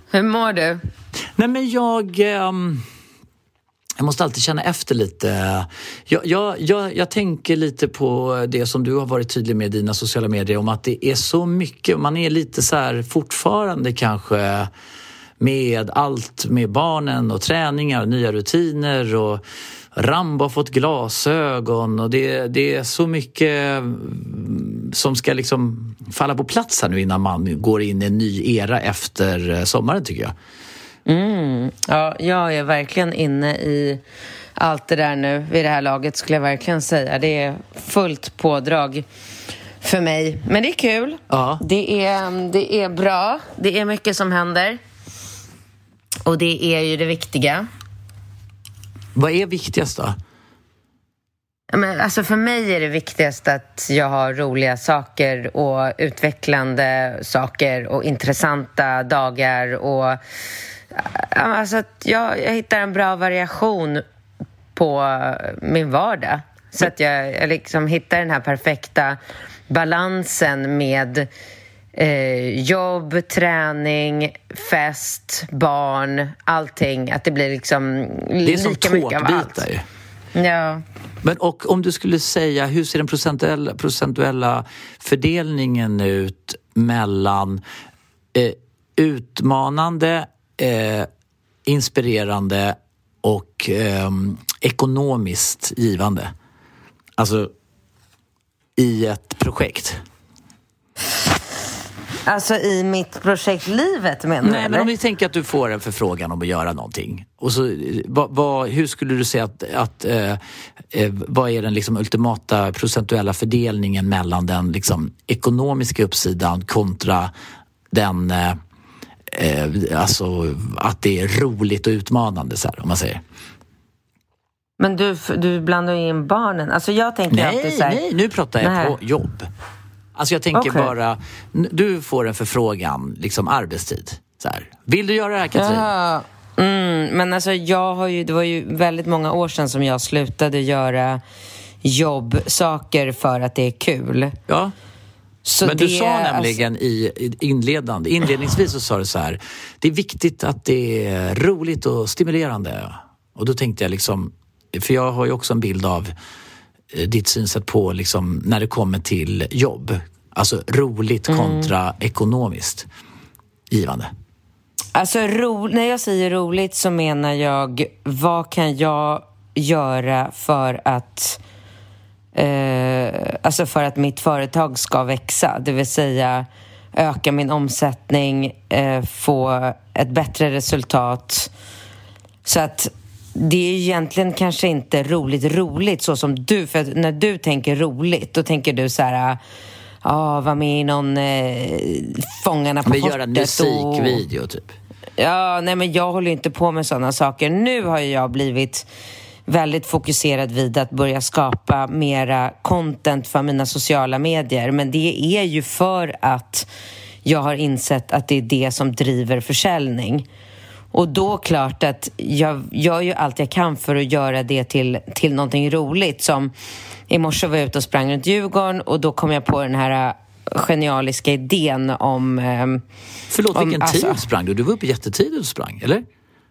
Hur mår du? Nej, men jag måste alltid känna efter lite. Jag tänker lite på det som du har varit tydlig med i dina sociala medier om att det är så mycket. Man är lite så här fortfarande kanske med allt med barnen och träningar och nya rutiner och Rambo har fått glasögon och det är så mycket som ska liksom falla på plats här nu innan man går in i en ny era efter sommaren, tycker jag. Ja, jag är verkligen inne i allt det där nu vid det här laget, skulle jag verkligen säga. Det är fullt pådrag för mig. Men det är kul. Ja. Det är bra. Det är mycket som händer. Och det är ju det viktiga. Vad är viktigast då? Men alltså för mig är det viktigast att jag har roliga saker och utvecklande saker och intressanta dagar och alltså att jag hittar en bra variation på min vardag. Så att jag liksom hittar den här perfekta balansen med jobb, träning, fest, barn, allting. Att det blir liksom det är som lika mycket av allt. Tårtbitar. Ja. Men och om du skulle säga, hur ser den procentuella fördelningen ut mellan utmanande, inspirerande och ekonomiskt givande? Alltså i ett projekt. Alltså i mitt projekt Livet, menar du? Nej, men om vi tänker att du får en förfrågan om att göra någonting. Och så, hur skulle du säga att vad är den liksom ultimata procentuella fördelningen mellan den liksom ekonomiska uppsidan kontra den alltså att det är roligt och utmanande, så här, om man säger. Men du blandar in barnen. Alltså jag tänker alltid så här... Nej, nu pratar jag på jobb. Alltså jag tänker bara, du får en förfrågan, liksom arbetstid. Så här. Vill du göra det här, Katrin? Ja. Men alltså det var ju väldigt många år sedan som jag slutade göra jobbsaker för att det är kul. Ja. Så men du sa nämligen inledningsvis så sa du så här: det är viktigt att det är roligt och stimulerande. Och då tänkte jag liksom, för jag har ju också en bild av ditt synsätt på liksom när det kommer till jobb. Alltså roligt kontra ekonomiskt givande. Alltså när jag säger roligt så menar jag, vad kan jag göra för att alltså för att mitt företag ska växa, det vill säga öka min omsättning, få ett bättre resultat. Så att det är egentligen kanske inte roligt så som du, för att när du tänker roligt, då tänker du så här, vara med i någon Fångarna på fortet. Göra en musikvideo typ. Ja, nej, men jag håller ju inte på med sådana saker. Nu har jag blivit väldigt fokuserad vid att börja skapa mera content för mina sociala medier. Men det är ju för att jag har insett att det är det som driver försäljning. Och då klart att jag gör ju allt jag kan för att göra det till någonting roligt. Som i morse var jag ute och sprang runt Djurgården och då kom jag på den här genialiska idén om... Förlåt, vilken tid sprang du? Du var uppe jättetidigt och sprang, eller?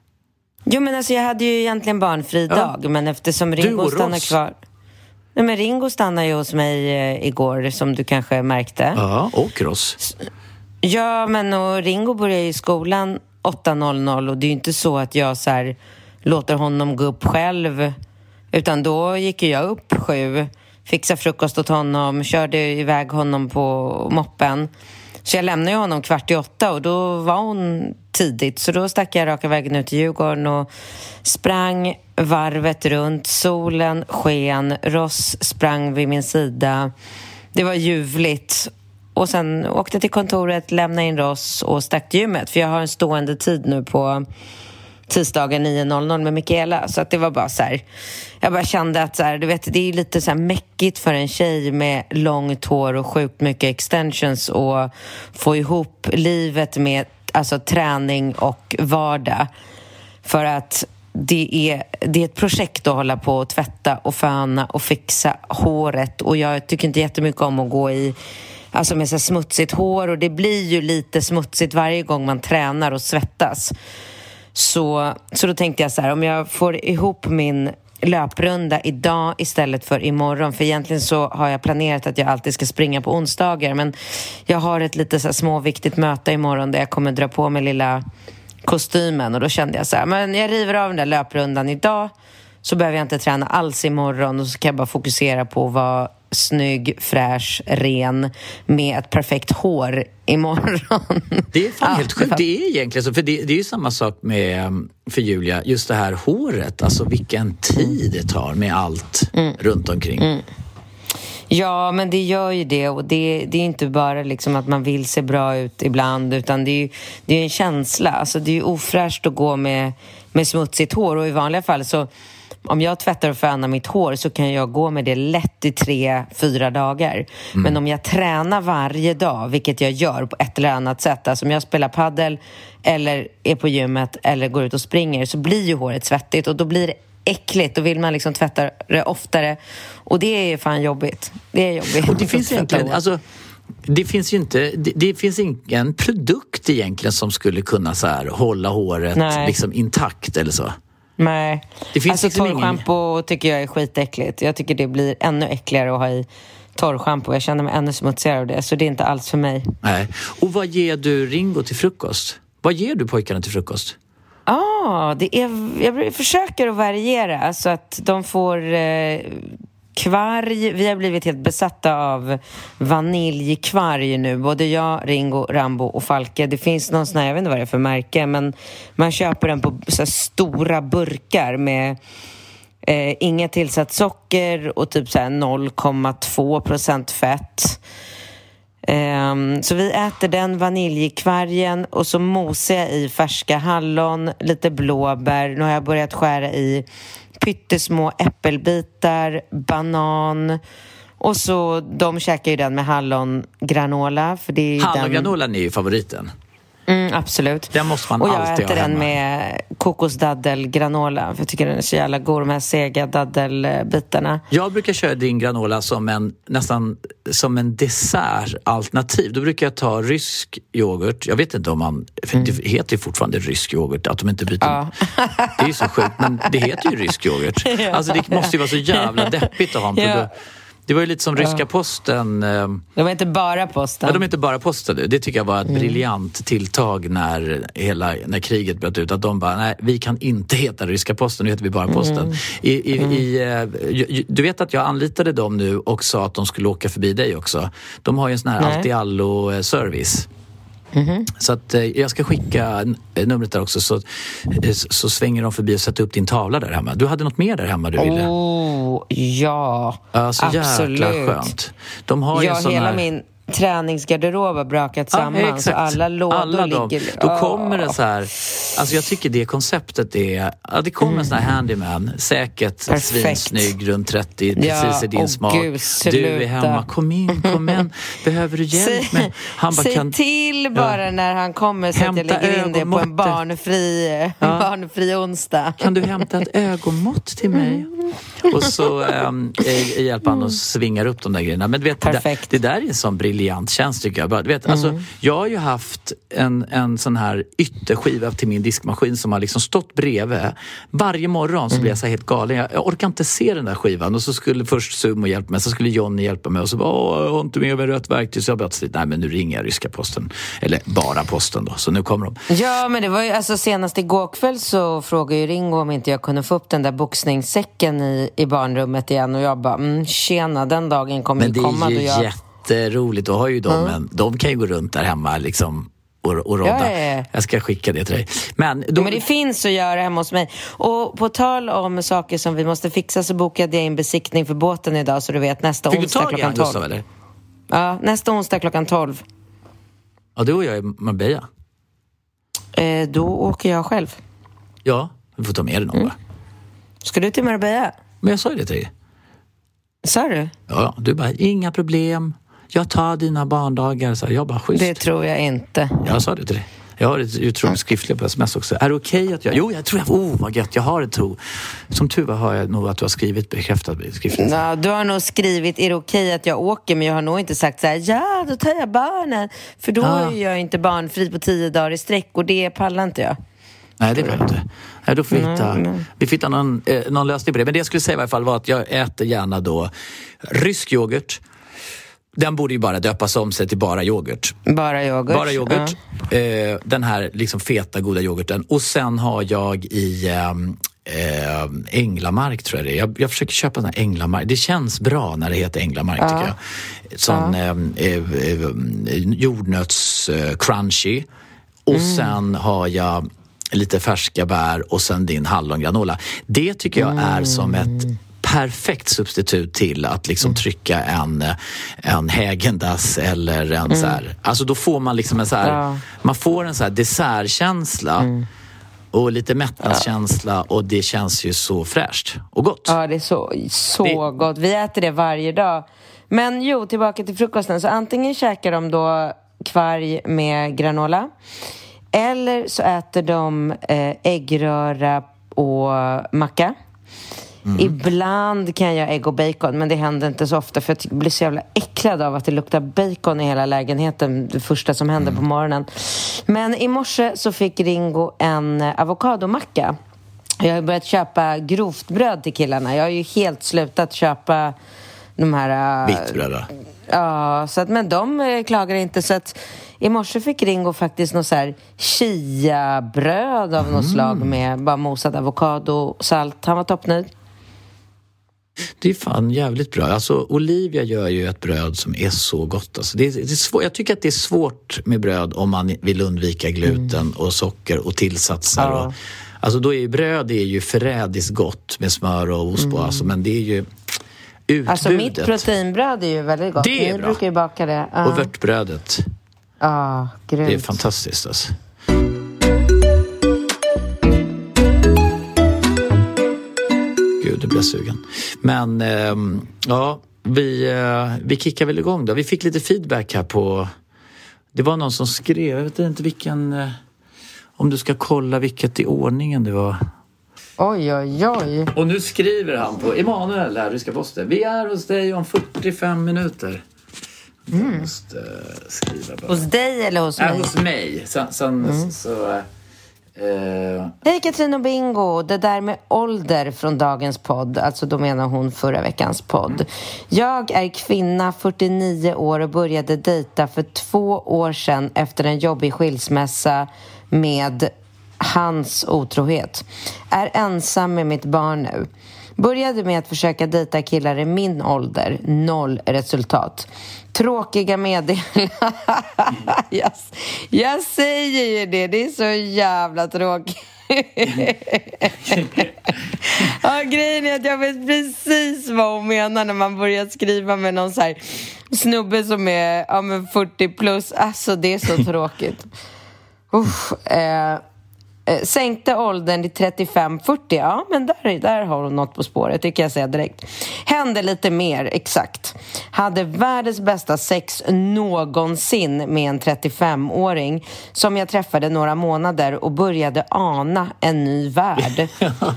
Jo, men alltså jag hade ju egentligen barnfri dag, men eftersom Ringo stannar kvar... Nej, men Ringo stannar ju hos mig igår, som du kanske märkte. Ja, och Ross. Ja, men och Ringo börjar i skolan 8:00 och det är ju inte så att jag så här låter honom gå upp själv, utan då gick jag upp 7, fixade frukost åt honom, körde iväg honom på moppen. Så jag lämnade ju honom 7:45 och då var hon tidigt. Så då stack jag raka vägen ut till Djurgården och sprang varvet runt. Solen sken, Ross sprang vid min sida. Det var ljuvligt. Och sen åkte jag till kontoret, lämnade in Ross och stack till gymmet. För jag har en stående tid nu på tisdagen 9:00 med Mikaela. Så att det var bara så här, jag bara kände att så här, du vet, det är lite så här mäckigt för en tjej med långt hår och sjukt mycket extensions och få ihop livet med alltså träning och vardag. För att det är ett projekt att hålla på och tvätta och föna och fixa håret. Och jag tycker inte jättemycket om att gå i alltså med så här smutsigt hår, och det blir ju lite smutsigt varje gång man tränar och svettas. Så då tänkte jag så här, om jag får ihop min löprunda idag istället för imorgon, för egentligen så har jag planerat att jag alltid ska springa på onsdagar, men jag har ett lite så här småviktigt möte imorgon där jag kommer dra på mig lilla kostymen, och då kände jag så här, men jag river av den där löprundan idag, så behöver jag inte träna alls imorgon, och så kan jag bara fokusera på att vara snygg, fräsch, ren med ett perfekt hår imorgon. Det är fan helt sjukt. Det är egentligen så, för det är ju samma sak med för Julia, just det här håret, alltså vilken tid det tar med allt runt omkring. Ja, men det gör ju det, och det är inte bara liksom att man vill se bra ut ibland, utan det är en känsla. Alltså det är ju ofräscht att gå med smutsigt hår, och i vanliga fall så om jag tvättar och fönar mitt hår så kan jag gå med det lätt i 3-4 dagar. Men om jag tränar varje dag, vilket jag gör på ett eller annat sätt, alltså om jag spelar paddel eller är på gymmet eller går ut och springer, så blir ju håret svettigt, och då blir det äckligt. Då vill man liksom tvätta det oftare, och det är fan jobbigt. Det är jobbigt. Och det finns egentligen, alltså det finns ju inte, det finns ingen produkt egentligen som skulle kunna så här hålla håret liksom intakt eller så. Nej, det finns alltså liksom torrschampo tycker jag är skitäckligt. Jag tycker det blir ännu äckligare att ha i torrschampo. Jag känner mig ännu smutsigare av det, så det är inte alls för mig. Nej. Och vad ger du Ringo till frukost? Vad ger du pojkarna till frukost? Jag försöker att variera så att de får kvarg. Vi har blivit helt besatta av vaniljkvarg nu. Både jag, Ringo, Rambo och Falke. Det finns någon sån här, jag vet inte vad det är för märke, men man köper den på så här stora burkar med inget tillsatt socker och typ så här 0,2% fett. Så vi äter den vaniljkvargen, och så mosar jag i färska hallon, lite blåbär. Nu har jag börjat skära i pyttesmå äppelbitar, banan, och så de käkar ju den med hallongranola, för det är ju hallongranolan är ju favoriten. Absolut. Den måste man och jag alltid äter ha den hemma. med kokosdaddelgranola, för jag tycker den är så jävla god, de här sega daddelbitarna. Jag brukar köra din granola nästan som en dessertalternativ. Då brukar jag ta rysk yoghurt. Jag vet inte om man, för det heter ju fortfarande rysk yoghurt, att de inte byter. Det är ju så sjukt, men det heter ju rysk yoghurt. Alltså det måste ju vara så jävla deppigt att ha en produkt. Det var ju lite som ryska posten. De var inte bara posten. Ja, de är inte bara posten. Det tycker jag var ett briljant tilltag när kriget bröt ut. Att de bara, nej, vi kan inte heta ryska posten, nu heter vi bara posten. Du vet att jag anlitade dem nu och sa att de skulle åka förbi dig också. De har ju en sån här allt-i-allo-service. Så att jag ska skicka numret där också, så svänger de förbi och sätter upp din tavla där hemma. Du hade något mer där hemma du ville? Ja, så absolut. Jäkla skönt. De har ju sån hela här... min träningsgarderob har brakat samman, så alla lådor ligger... Då kommer det så här, alltså jag tycker det konceptet är, det kommer en sån här handyman, säkert svinsnygg, runt 30, precis i din smak. Gud, du är hemma, kom in, behöver du hjälp med? Han bara, säg till bara när han kommer, så att jag lägger in det på en barnfri onsdag. Kan du hämta ett ögonmått till mig? Och så hjälper han att svingar upp de där grejerna. Men du vet, det där är en sån briljant tjänst tycker jag. Du vet, alltså, jag har ju haft en sån här ytterskiva till min diskmaskin som har liksom stått bredvid. Varje morgon så blir jag så helt galen. Jag orkar inte se den där skivan. Och så skulle först Sumo hjälpa mig, så skulle Johnny hjälpa mig. Och så bara, jag har inte med mig rätt verktyg. Så jag bara, nej men nu ringer jag ryska posten. Eller bara posten då, så nu kommer de. Ja, men det var ju, alltså senast igår kväll så frågade ju Ringo om inte jag kunde få upp den där boxningssäcken i barnrummet igen. Och jag bara, tjena, den dagen kommer ju komma. Men det är ju jätteroligt. Då har ju de kan ju gå runt där hemma liksom och rodda. Ja. Jag ska skicka det till dig. Men det finns att göra hemma hos mig. Och på tal om saker som vi måste fixa, så bokade jag in besiktning för båten idag, så du vet, nästa onsdag klockan 12. Gustav, eller? Ja, nästa onsdag klockan 12. Ja, du och jag är Marbella. Då åker jag själv. Ja, vi får ta med dig någon va? Ska du till Marbella? Men jag sa ju det till dig. Sa du? Ja, du bara, inga problem. Jag tar dina barndagar. Så jag bara, schysst. Det tror jag inte. Jag sa det till dig. Jag har ett otroligt skriftligt på sms också. Är det okej att jag... Jo, jag tror vad gött, jag har ett tro. Som tur har jag nog att du har skrivit bekräftat skriftligt. Ja, du har nog skrivit, är det okej att jag åker? Men jag har nog inte sagt så här, ja, då tar jag barnen. För då är jag inte barnfri på 10 dagar i sträck. Och det pallar inte jag. Nej, det behöver inte. Nej, då får vi hitta någon lösning på det. Men det jag skulle säga i alla fall var att jag äter gärna då rysk yoghurt. Den borde ju bara döpas om sig till bara yoghurt. Bara yoghurt. Den här liksom feta, goda yoghurten. Och sen har jag i Änglamark, tror jag det är. Jag försöker köpa den här Änglamark. Det känns bra när det heter Änglamark, tycker jag. Sån jordnöts crunchy. Och sen har jag lite färska bär och sen din hallongranola. Det tycker jag är som ett perfekt substitut till att liksom trycka en Häagen-Dazs eller en så här. Alltså då får man liksom en så här, man får en så här dessertkänsla och lite mättnadskänsla och det känns ju så fräscht och gott. Ja, det är så gott. Vi äter det varje dag. Men tillbaka till frukosten. Så antingen käkar de då kvarg med granola. Eller så äter de äggröra och macka. Ibland kan jag ägg och bacon, men det händer inte så ofta för jag blir så jävla äcklad av att det luktar bacon i hela lägenheten, det första som händer på morgonen. Men i morse så fick Ringo en avokadomacka. Jag har börjat köpa grovt bröd till killarna. Jag har ju helt slutat köpa de här... Vittbröd. Ja, så att, men de klagar inte, så att i morse fick Ringo faktiskt något så här chia-bröd av något slag med bara mosad avokado och salt. Han var toppnöjd. Det är fan jävligt bra. Alltså, Olivia gör ju ett bröd som är så gott. Alltså, det är svårt. Jag tycker att det är svårt med bröd om man vill undvika gluten och socker och tillsatser. Och, alltså, då är ju bröd förrädiskt gott med smör och ost på. Alltså, men det är ju utbudet. Alltså mitt proteinbröd är ju väldigt gott. Det är Ni bra. brukar ju baka det. Och vörtbrödet. Grymt. Det är fantastiskt alltså. Gud, det blir sugen. Men vi kickar väl igång då. Vi fick lite feedback här på... Det var någon som skrev, jag vet inte vilken... Om du ska kolla vilket i ordningen det var. Oj. Och nu skriver han på Emanuel här, ryska posten. Vi är hos dig om 45 minuter. Jag måste skriva bara. Hos dig eller hos mig? Hos mig. Hej Katrin och Bingo, det där med ålder från dagens podd, alltså då menar hon förra veckans podd. Jag är kvinna, 49 år och började dejta för 2 år sedan efter en jobbig skilsmässa med hans otrohet. Är ensam med mitt barn nu. Började med att försöka dejta killar i min ålder. 0 resultat. Tråkiga meddelanden. Jag säger ju det. Det är så jävla tråkigt. Grejen är att jag vet precis vad hon menar när man börjar skriva med någon så här snubbe som är 40 plus. Alltså det är så tråkigt. Sänkte åldern till 35-40. Ja, men där har hon något på spåret, tycker jag säga direkt. Hände lite mer, exakt. Hade världens bästa sex någonsin med en 35-åring som jag träffade några månader och började ana en ny värld.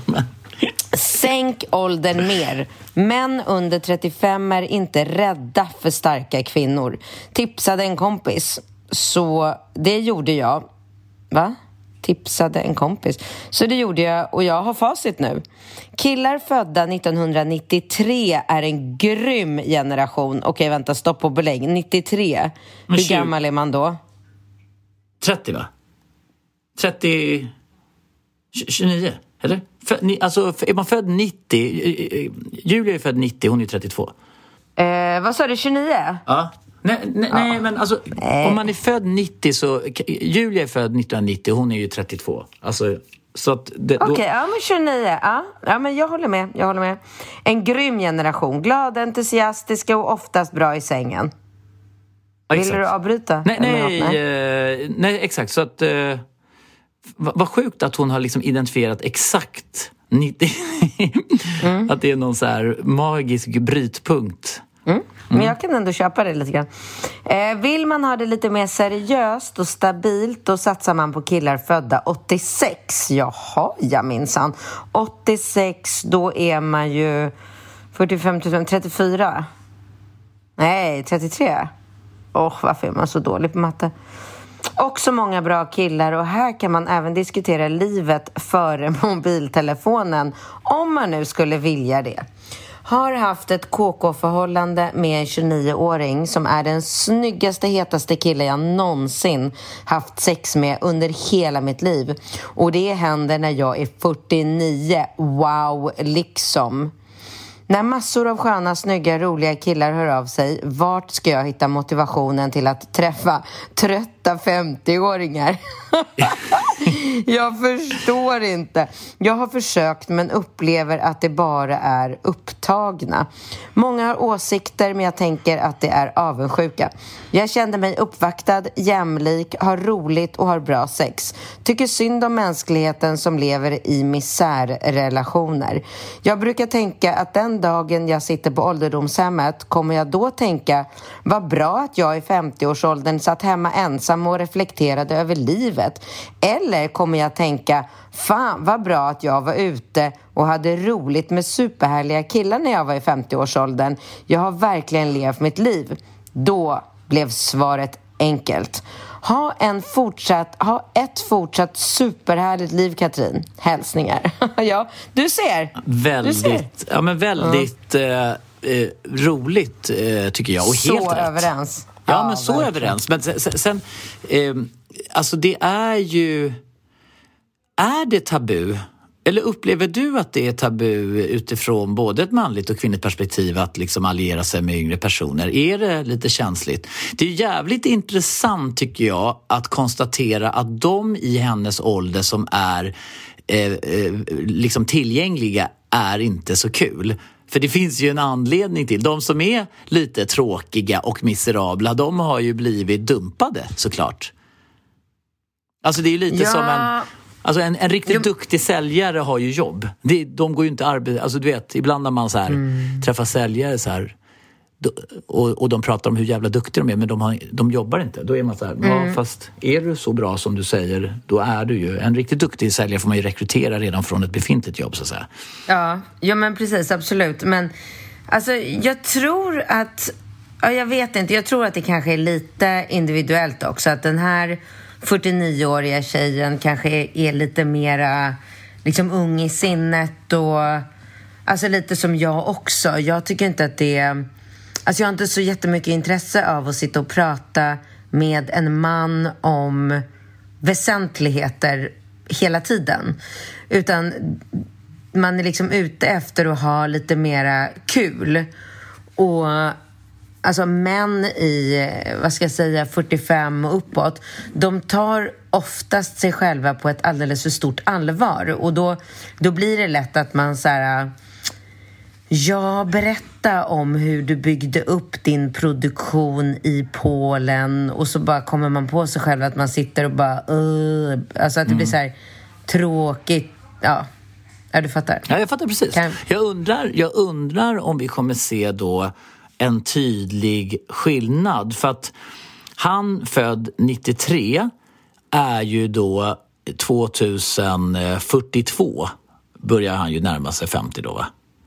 Sänk åldern mer. Män under 35 är inte rädda för starka kvinnor. Tipsade en kompis. Så det gjorde jag. Va? Tipsade en kompis. Så det gjorde jag och jag har facit nu. Killar födda 1993 är en grym generation. Okej, vänta, stopp och belägg. 93. Hur gammal är man då? 30, va? 30... 29, eller? Alltså, är man född 90... Julia är född 90, hon är 32. Vad sa du, 29? Ja. Nej, men alltså om man är född 90 så... Julia är född 1990, hon är ju 32. Alltså, så att... Okej, men 29. Ja, men jag håller med. En grym generation. Glada, entusiastiska och oftast bra i sängen. Vill du avbryta? Nej, exakt. Så att... Vad sjukt att hon har liksom identifierat exakt 90. Att det är någon så här magisk brytpunkt. Men jag kan ändå köpa det lite grann. Vill man ha det lite mer seriöst och stabilt, då satsar man på killar födda 86. Jaha, ja minsann. 86, då är man ju 45 34. Nej, 33. Varför är man så dålig på matte? Också många bra killar, och här kan man även diskutera livet före mobiltelefonen, om man nu skulle vilja det. Har haft ett KK-förhållande med en 29-åring som är den snyggaste, hetaste kille jag någonsin haft sex med under hela mitt liv. Och det händer när jag är 49. Wow, liksom. När massor av sköna, snygga, roliga killar hör av sig, vart ska jag hitta motivationen till att träffa trötta 50-åringar? Jag förstår inte. Jag har försökt, men upplever att det bara är upptagna. Många har åsikter, men jag tänker att det är avundsjuka. Jag kände mig uppvaktad, jämlik, har roligt och har bra sex. Tycker synd om mänskligheten som lever i misärrelationer. Jag brukar tänka att den dagen jag sitter på ålderdomshemmet kommer jag då tänka, vad bra att jag i 50-årsåldern satt hemma ensam och reflekterade över livet. Eller kommer jag tänka, fan vad bra att jag var ute och hade roligt med superhärliga killar när jag var i 50-årsåldern. Jag har verkligen levt mitt liv. Då blev svaret enkelt. Ha ett fortsatt superhärligt liv, Katrin. Hälsningar. Ja, du ser. Väldigt, ja men väldigt roligt tycker jag, och så helt rätt. Överens. Ja, men så verkligen. Överens. Men sen alltså det är ju, är det tabu? Eller upplever du att det är tabu utifrån både ett manligt och kvinnligt perspektiv att liksom alliera sig med yngre personer? Är det lite känsligt? Det är jävligt intressant tycker jag att konstatera att de i hennes ålder som är liksom tillgängliga är inte så kul. För det finns ju en anledning till. De som är lite tråkiga och miserabla, de har ju blivit dumpade såklart. Alltså det är ju lite som en riktigt duktig säljare har ju jobb. De går ju inte arbete. Alltså du vet, ibland när man så här träffar säljare så här, och de pratar om hur jävla duktiga de är, men de jobbar inte. Då är man så här, ja, fast är du så bra som du säger, då är du ju en riktigt duktig säljare, får man ju rekrytera redan från ett befintligt jobb så att säga. Ja men precis, absolut. Men alltså jag tror att, jag vet inte, jag tror att det kanske är lite individuellt också, att den här 49-åriga tjejen kanske är lite mera liksom ung i sinnet, och alltså lite som jag också. Jag tycker inte att det, alltså jag har inte så jättemycket intresse av att sitta och prata med en man om väsentligheter hela tiden, utan man är liksom ute efter att ha lite mera kul. Och alltså män i, vad ska jag säga, 45 och uppåt, de tar oftast sig själva på ett alldeles för stort allvar. Och då blir det lätt att man så här, berätta om hur du byggde upp din produktion i Polen, och så bara kommer man på sig själv att man sitter och bara alltså att det blir så här tråkigt. Ja, du fattar. Ja, jag fattar precis. Jag undrar om vi kommer se då en tydlig skillnad, för att han född 93 är ju då 2042 börjar han ju närma sig 50 då, va?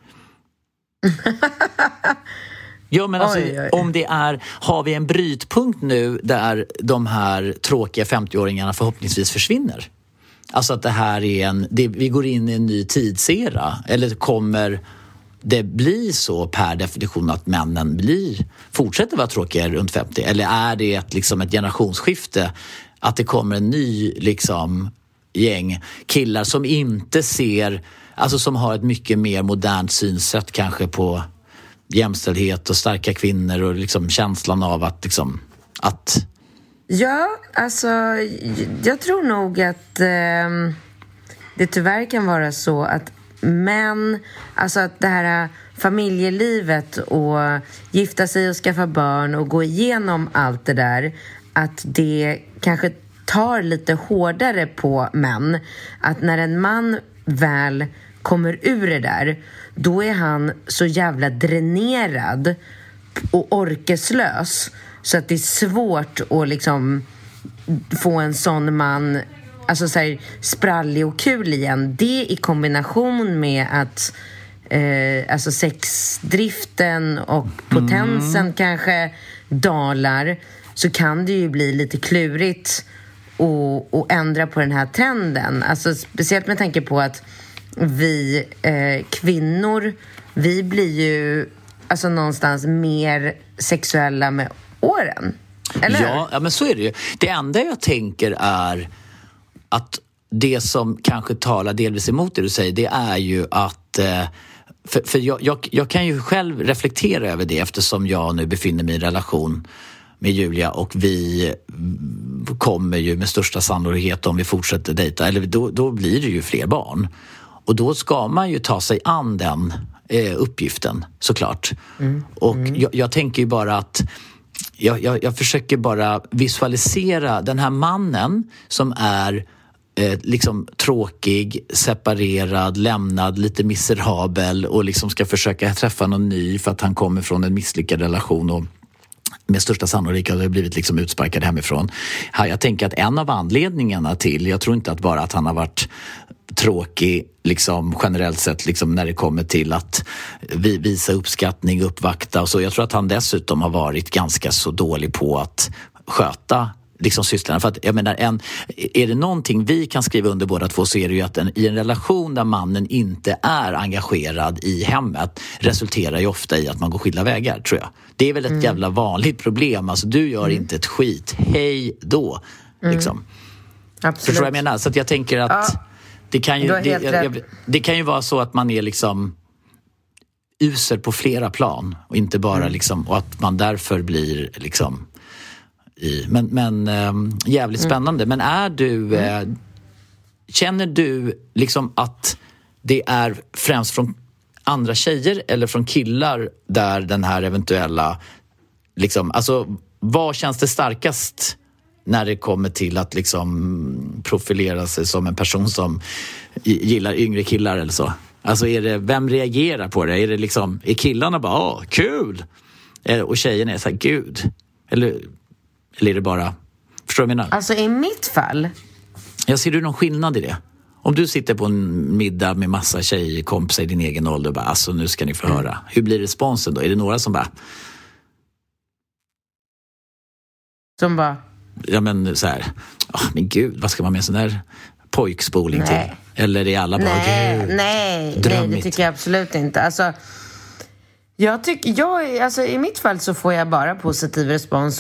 Ja, men alltså, om det är, har vi en brytpunkt nu där de här tråkiga 50-åringarna förhoppningsvis försvinner? Alltså att det här är vi går in i en ny tidsera, eller kommer det bli så per definition att männen fortsätter vara tråkiga runt 50? Eller är det liksom ett generationsskifte, att det kommer en ny liksom gäng killar som inte ser, alltså som har ett mycket mer modernt synsätt kanske på jämställdhet och starka kvinnor och liksom känslan av att liksom att... Ja, alltså jag tror nog att det tyvärr kan vara så att män, alltså att det här familjelivet och gifta sig och skaffa barn och gå igenom allt det där, att det kanske tar lite hårdare på män. Att när en man väl kommer ur det där, då är han så jävla dränerad och orkeslös så att det är svårt att liksom få en sån man, alltså så här, sprallig och kul igen. Det i kombination med att alltså sexdriften och potensen kanske dalar, så kan det ju bli lite klurigt och ändra på den här trenden. Alltså speciellt med tanke på att vi kvinnor, vi blir ju alltså någonstans mer sexuella med åren. Eller? Ja, men så är det ju. Det enda jag tänker är att det som kanske talar delvis emot det du säger, det är ju att för jag kan ju själv reflektera över det, eftersom jag nu befinner mig i en relation med Julia och vi kommer ju med största sannolikhet, om vi fortsätter dejta, eller då blir det ju fler barn. Och då ska man ju ta sig an den uppgiften, såklart. Och jag tänker ju bara att jag försöker bara visualisera den här mannen som är liksom tråkig, separerad, lämnad, lite miserabel och liksom ska försöka träffa någon ny för att han kommer från en misslyckad relation och med största sannolikhet har blivit liksom utsparkad hemifrån. Jag tänker att en av anledningarna till, jag tror inte att bara att han har varit tråkig liksom generellt sett liksom när det kommer till att visa uppskattning, uppvakta och så. Jag tror att han dessutom har varit ganska så dålig på att sköta liksom systrarna. För att jag menar, är det någonting vi kan skriva under båda två, så är det ju att i en relation där mannen inte är engagerad i hemmet resulterar ju ofta i att man går skilda vägar, tror jag. Det är väl ett jävla vanligt problem. Alltså du gör inte ett skit, hej då. Liksom. Absolut. Förstår du vad jag menar? Så att jag tänker att det kan ju vara så att man är liksom usel på flera plan och inte bara liksom, och att man därför blir liksom men jävligt spännande. Men är du känner du liksom att det är främst från andra tjejer eller från killar där den här eventuella liksom, alltså vad känns det starkast när det kommer till att liksom profilera sig som en person som gillar yngre killar eller så? Alltså vem reagerar på det? Är det liksom, är killarna bara kul? Och tjejerna är så här, gud? Eller är det bara, förstår du vad jag menar? Alltså i mitt fall, ser du någon skillnad i det? Om du sitter på en middag med massa tjejkompisar i din egen ålder och bara, alltså nu ska ni få höra. Hur blir responsen då? Är det några som bara... Som bara... Ja men så här, men gud, vad ska man med sån där pojkspoling till? Eller är alla bara, nej, det tycker jag absolut inte. Alltså, alltså i mitt fall så får jag bara positiv respons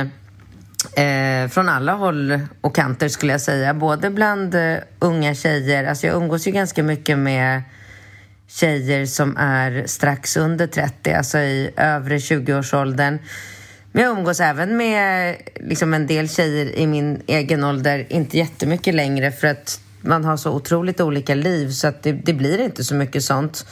från alla håll och kanter, skulle jag säga. Både bland unga tjejer, alltså jag umgås ju ganska mycket med tjejer som är strax under 30, alltså i övre 20-årsåldern. Men jag umgås även med liksom en del tjejer i min egen ålder, inte jättemycket längre, för att man har så otroligt olika liv, så att det blir inte så mycket sånt.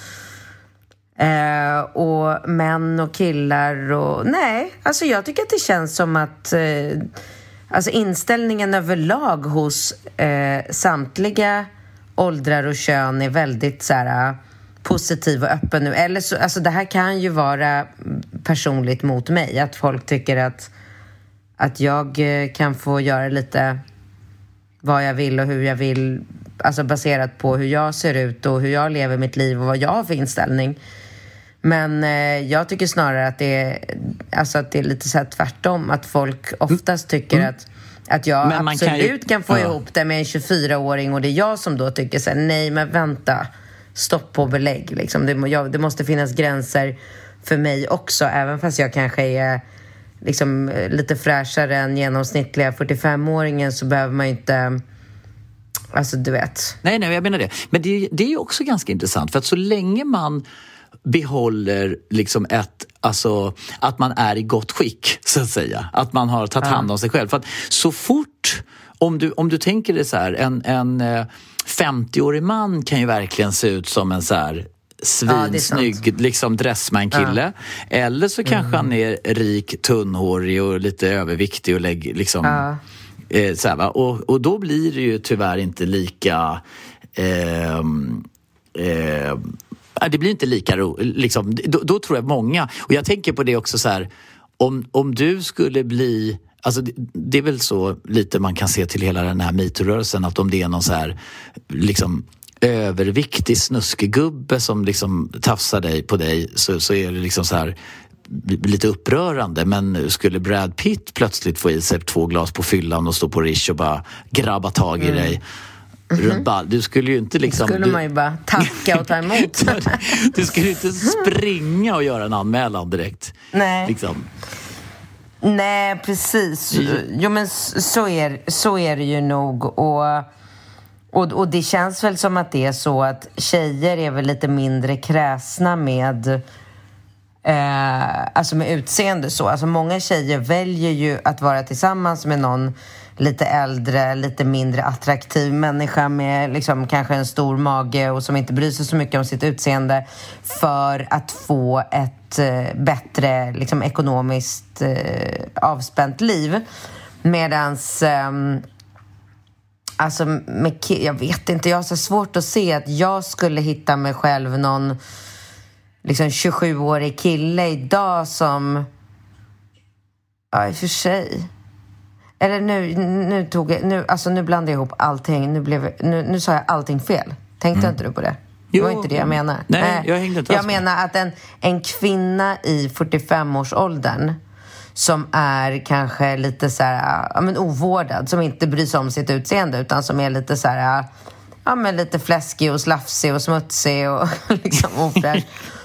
Och män och killar och... Nej, alltså jag tycker att det känns som att alltså inställningen överlag hos samtliga åldrar och kön är väldigt så här, positiv och öppen nu. Eller så, alltså det här kan ju vara personligt mot mig, att folk tycker att jag kan få göra lite vad jag vill och hur jag vill, alltså baserat på hur jag ser ut och hur jag lever mitt liv och vad jag har för inställning. Men jag tycker snarare att det är lite så här tvärtom, att folk oftast tycker att jag absolut kan få ihop det med en 24-åring, och det är jag som då tycker så här, nej men vänta, stopp på belägg liksom. Det måste finnas gränser för mig också, även fast jag kanske är liksom lite fräschare än genomsnittliga 45-åringen, så behöver man inte, alltså du vet. Nej, jag menar det. Men det är ju också ganska intressant, för att så länge man behåller liksom alltså att man är i gott skick, så att säga, att man har tagit hand om sig själv. För att så fort, om du tänker det så här, en 50-årig man kan ju verkligen se ut som en så här svinsnygg liksom dressman-kille. Eller så kanske han är rik, tunnhårig och lite överviktig och liksom så här, va? Och då blir det ju tyvärr inte lika Det blir inte lika liksom, då tror jag många, och jag tänker på det också så här, om du skulle bli, alltså det är väl så lite man kan se till hela den här MeToo-rörelsen, att om det är någon så här liksom överviktig snuskegubbe som liksom tafsar dig på dig, så är det liksom så här lite upprörande. Men skulle Brad Pitt plötsligt få i sig 2 glas på fyllan och stå på Rish och bara grabba tag i dig runt ball, du skulle ju inte liksom... skulle man ju bara tacka och ta emot. Du skulle inte springa och göra en anmälan direkt. Nej. Liksom. Nej, precis. Jo, men så är det ju nog. Och det känns väl som att det är så att tjejer är väl lite mindre kräsna med alltså med utseende så. Alltså många tjejer väljer ju att vara tillsammans med någon lite äldre, lite mindre attraktiv människa med liksom kanske en stor mage och som inte bryr sig så mycket om sitt utseende, för att få ett bättre liksom ekonomiskt avspänt liv. Medans alltså jag vet inte, jag har så svårt att se att jag skulle hitta mig själv någon liksom 27-årig kille idag som, ja, i och för sig. Eller nu blandade jag ihop allting. Nu sa jag allting fel. Tänkte inte du på det? Det var inte det jag menar. Nej, jag hängde inte. Jag menar att en kvinna i 45-årsåldern som är kanske lite så här, ja, men ovårdad, som inte bryr sig om sitt utseende, utan som är lite så här, ja, men lite fläskig och slafsig och smutsig och liksom ofräsch,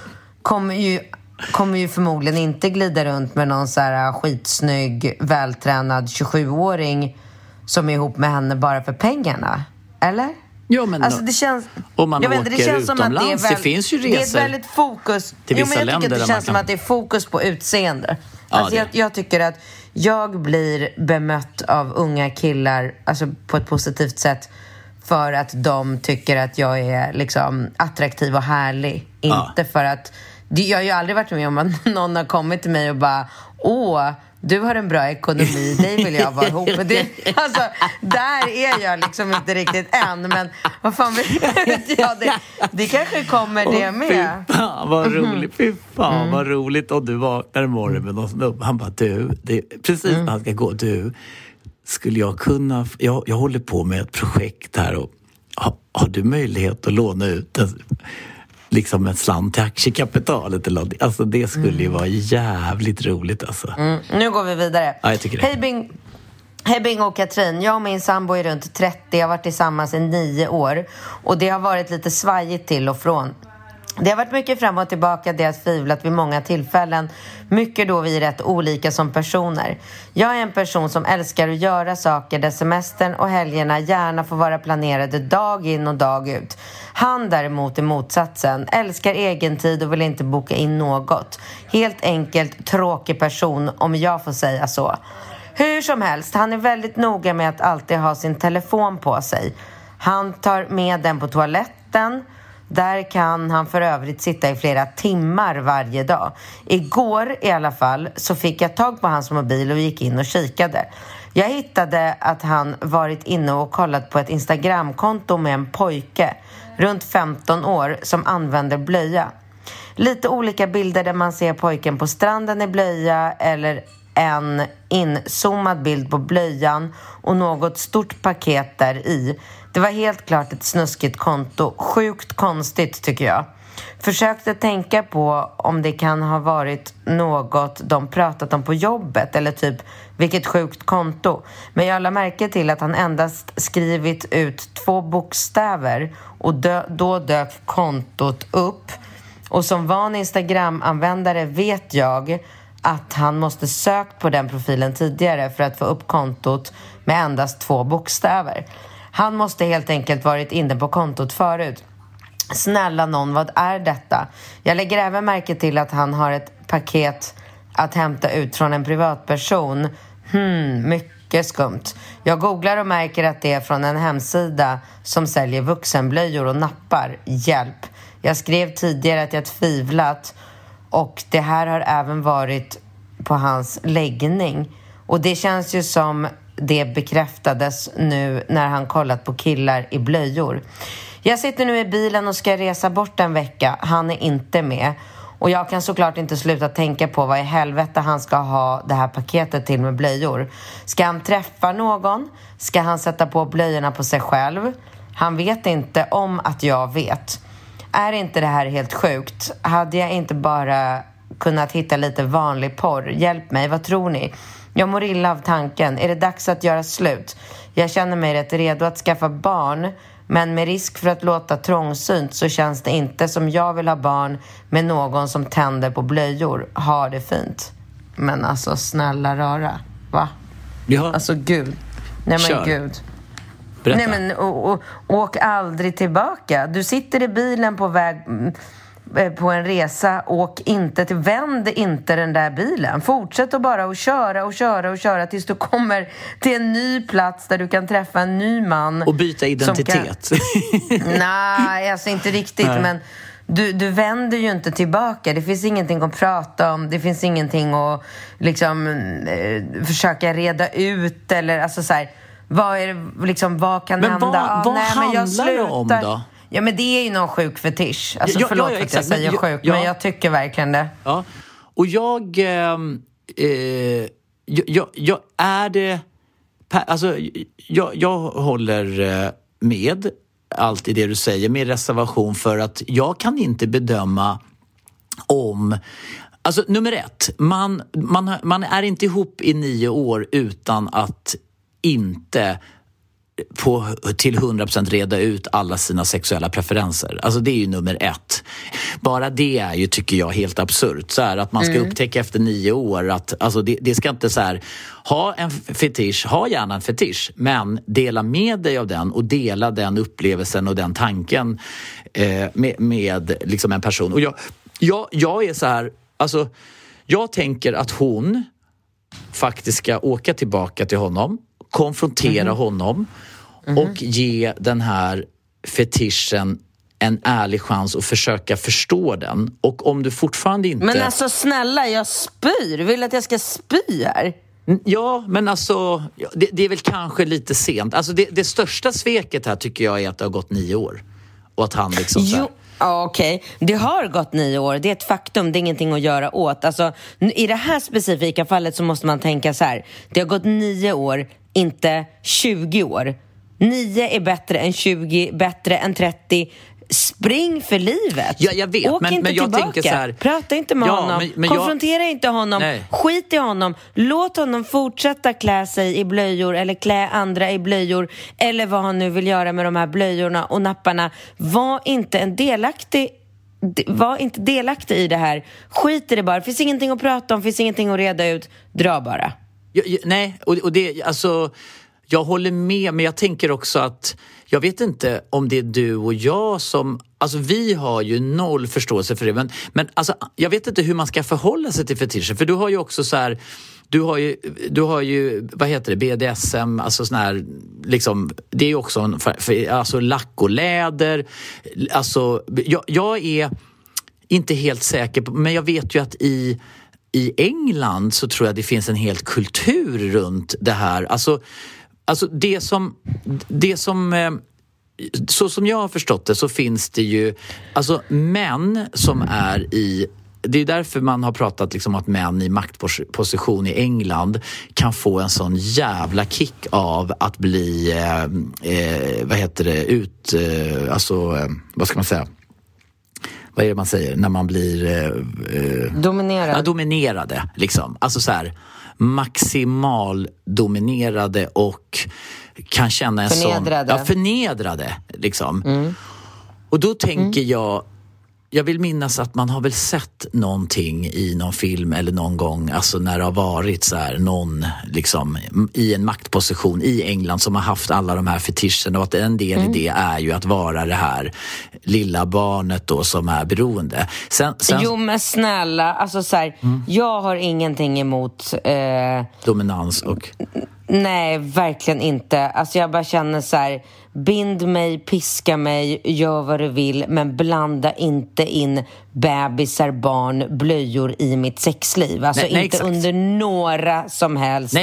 kommer ju förmodligen inte glida runt med någon så här skitsnygg, vältränad 27-åring som är ihop med henne bara för pengarna. Eller? Ja, men alltså det känns, om man åker det känns utomlands, som att det finns ju resor. Det är ett väldigt fokus. Till vissa men jag tycker länder att det känns som att det är fokus på utseende. Alltså jag tycker att jag blir bemött av unga killar, alltså på ett positivt sätt, för att de tycker att jag är liksom attraktiv och härlig. Inte för att... Jag har ju aldrig varit med om att någon har kommit till mig och bara, du har en bra ekonomi, dig vill jag vara ihop med. Alltså, där är jag liksom inte riktigt än. Men vad fan vet jag, det kanske kommer det med. Fy fan vad roligt, vad roligt. Och du vaknar imorgon med någon snubbe. Han bara, det är precis när han ska gå, skulle jag kunna, jag håller på med ett projekt här och har du möjlighet att låna ut liksom en slant till aktiekapitalet eller något? Alltså det skulle ju vara jävligt roligt alltså. Nu går vi vidare. Ja, jag tycker det. Hej Bing och Katrin. Jag och min sambo är runt 30. Jag har varit tillsammans i 9 år. Och det har varit lite svajigt till och från. Det har varit mycket fram och tillbaka, det har tvivlat vid många tillfällen. Mycket då vi är rätt olika som personer. Jag är en person som älskar att göra saker där semestern och helgerna gärna får vara planerade dag in och dag ut. Han däremot är motsatsen. Älskar egen tid och vill inte boka in något. Helt enkelt tråkig person, om jag får säga så. Hur som helst, han är väldigt noga med att alltid ha sin telefon på sig. Han tar med den på toaletten. Där kan han för övrigt sitta i flera timmar varje dag. Igår i alla fall så fick jag tag på hans mobil och gick in och kikade. Jag hittade att han varit inne och kollat på ett Instagramkonto med en pojke runt 15 år som använder blöja. Lite olika bilder där man ser pojken på stranden i blöja eller en inzoomad bild på blöjan och något stort paket där i. Det var helt klart ett snuskigt konto. Sjukt konstigt tycker jag. Försökte tänka på om det kan ha varit något de pratat om på jobbet eller typ vilket sjukt konto. Men jag lade märke till att han endast skrivit ut 2 bokstäver och då dök kontot upp. Och som van Instagram-användare vet jag att han måste sökt på den profilen tidigare för att få upp kontot med endast 2 bokstäver. Han måste helt enkelt varit inne på kontot förut. Snälla någon, vad är detta? Jag lägger även märke till att han har ett paket att hämta ut från en privatperson. Mycket skumt. Jag googlar och märker att det är från en hemsida som säljer vuxenblöjor och nappar. Hjälp. Jag skrev tidigare att jag tvivlat och det här har även varit på hans läggning. Och det känns ju som det bekräftades nu när han kollat på killar i blöjor. Jag sitter nu i bilen och ska resa bort en vecka. Han är inte med. Och jag kan såklart inte sluta tänka på vad i helvete han ska ha det här paketet till med blöjor. Ska han träffa någon? Ska han sätta på blöjorna på sig själv? Han vet inte om att jag vet. Är inte det här helt sjukt? Hade jag inte bara kunnat hitta lite vanlig porr? Hjälp mig, vad tror ni? Jag mår illa av tanken. Är det dags att göra slut? Jag känner mig rätt redo att skaffa barn. Men med risk för att låta trångsynt så känns det inte som jag vill ha barn med någon som tänder på blöjor. Ha det fint. Men alltså, snälla rara. Va? Ja. Alltså, gud. Nej, men Kör. gud. Berätta. Nej, men åk aldrig tillbaka. Du sitter i bilen på väg på en resa. Åk inte till, vänd inte den där bilen. Fortsätt att bara köra tills du kommer till en ny plats där du kan träffa en ny man. Och byta identitet. Nej, alltså inte riktigt. Nej. Men du vänder ju inte tillbaka. Det finns ingenting att prata om. Det finns ingenting att liksom försöka reda ut. Eller alltså så här, vad kan hända? Vad handlar det om då? Ja, men det är ju någon sjuk fetisch. Alltså förlåt för att jag säger sjuk, men jag tycker verkligen det. Ja, och jag är det... Alltså, jag håller med allt i det du säger, med reservation för att jag kan inte bedöma om... Alltså, nummer ett, man är inte ihop i 9 år utan att inte till 100% reda ut alla sina sexuella preferenser. Alltså det är ju nummer ett. Bara det är ju, tycker jag, helt absurt. Så här, att man ska upptäcka efter 9 år att alltså det ska inte så här, ha en fetisch, ha gärna en fetisch, men dela med dig av den och dela den upplevelsen och den tanken med liksom en person. Och jag är så här, alltså jag tänker att hon faktiskt ska åka tillbaka till honom, konfrontera honom och ge den här fetischen en ärlig chans att försöka förstå den. Och om du fortfarande inte... Men alltså snälla, jag spyr. Vill att jag ska spy här? Ja, men alltså det är väl kanske lite sent. Alltså det största sveket här tycker jag är att det har gått 9 år. Och att han liksom... Jo. Ja, okej. Det har gått 9 år. Det är ett faktum, det är ingenting att göra åt. Alltså, i det här specifika fallet så måste man tänka så här. Det har gått 9 år, inte 20 år. 9 är bättre än 20, bättre än 30. Spring för livet. Ja, jag vet. Åk inte men jag tillbaka. tänker så här, prata inte med honom. Konfrontera inte honom. Nej. Skit i honom. Låt honom fortsätta klä sig i blöjor eller klä andra i blöjor eller vad han nu vill göra med de här blöjorna och napparna. Var inte delaktig i det här. Skit i det bara. Det finns ingenting att prata om, finns ingenting att reda ut. Dra bara. Nej, och det, alltså, jag håller med, men jag tänker också att jag vet inte om det är du och jag som... Alltså vi har ju noll förståelse för det. Men alltså, jag vet inte hur man ska förhålla sig till fetischer. För du har ju också så här... Du har ju vad heter det? BDSM, alltså sån här... Liksom, det är ju också alltså lack och läder. Alltså, jag är inte helt säker på... Men jag vet ju att i England så tror jag det finns en hel kultur runt det här. Alltså det som så som jag har förstått det så finns det ju alltså män som är i... Det är därför man har pratat liksom att män i maktposition i England kan få en sån jävla kick av att bli vad ska man säga? Vad är det man säger när man blir dominerad? Ja, dominerade liksom. Alltså så här maximal dominerade och kan känna en förnedrade liksom. Och då tänker jag vill minnas att man har väl sett någonting i någon film eller någon gång, alltså när det har varit så här någon liksom i en maktposition i England som har haft alla de här fetischerna, och att en del i det är ju att vara det här lilla barnet då som är beroende. Sen... Jo men snälla, alltså så här, jag har ingenting emot dominans och... Nej, verkligen inte. Alltså jag bara känner så här, bind mig, piska mig, gör vad du vill, men blanda inte in bebisar, barn, blöjor i mitt sexliv. Alltså nej, inte exakt. Under några som helst